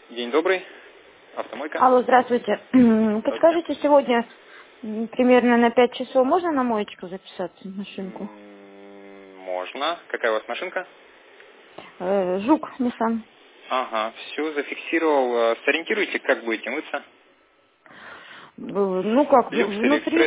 День добрый. Автомойка. Алло, здравствуйте. Здравствуйте. Подскажите, сегодня примерно на 5 часов можно на моечку записаться, на машинку? Можно. Какая у вас машинка? Жук, Nissan. Ага, все, зафиксировал. Сориентируйте, как будете мыться. Ну как, Люкс или внутри экспресс?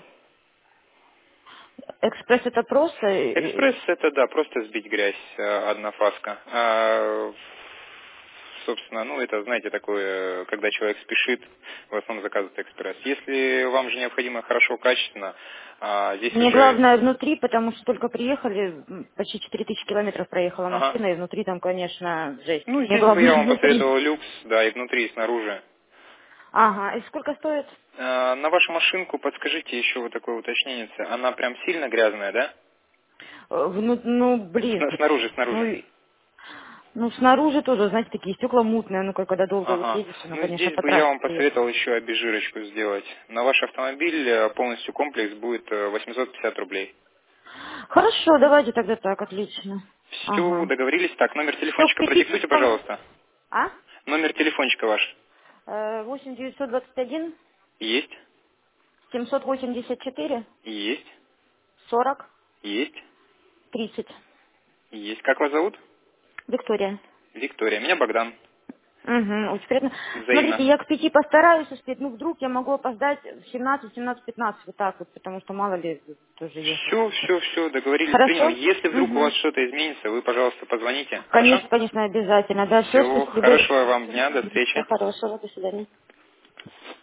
экспресс это просто, Экспресс это, да, просто сбить грязь, однофаска. Собственно, ну, это, знаете, такое, когда человек спешит, в основном заказывает экспресс. Если вам же необходимо хорошо, качественно, здесь мне уже... главное внутри, потому что только приехали, почти 4000 километров проехала Ага. машина, и внутри там, конечно, жесть. Ну, Мне здесь бы я главное вам внутри. посоветовал люкс, да, и внутри, и снаружи. Ага, и сколько стоит? На вашу машинку подскажите еще вот такое уточнение. Она прям сильно грязная, да? Ну, блин, Снаружи, снаружи. ну, ну, снаружи тоже, знаете, такие стекла мутные, ну, когда долго вот Ага. едешь, ну, Ну, конечно, здесь по бы я трассе вам приехать. посоветовал еще обезжирочку сделать. На ваш автомобиль полностью комплекс будет 850 рублей. Хорошо, давайте тогда так, отлично. Все, Ага. договорились. Так, номер Все, к телефончика 5 продиктуйте, часам. пожалуйста. А? Номер телефончика ваш. 8921 Есть? 784 Есть? 40 Есть? 30. Есть. Как вас зовут? Виктория. Виктория. Меня Богдан. Угу, очень приятно. Смотрите, Взаимно. я к 5 постараюсь успеть, ну вдруг я могу опоздать в 17-17-15, вот так вот, потому что мало ли тоже ехать. Все, договорились, принял. Хорошо? Если вдруг у вас Угу. что-то изменится, вы, пожалуйста, позвоните. Хорошо? Конечно, конечно, обязательно. Да, все, Всего спасибо. хорошего вам дня, до Всего встречи. хорошего, до свидания.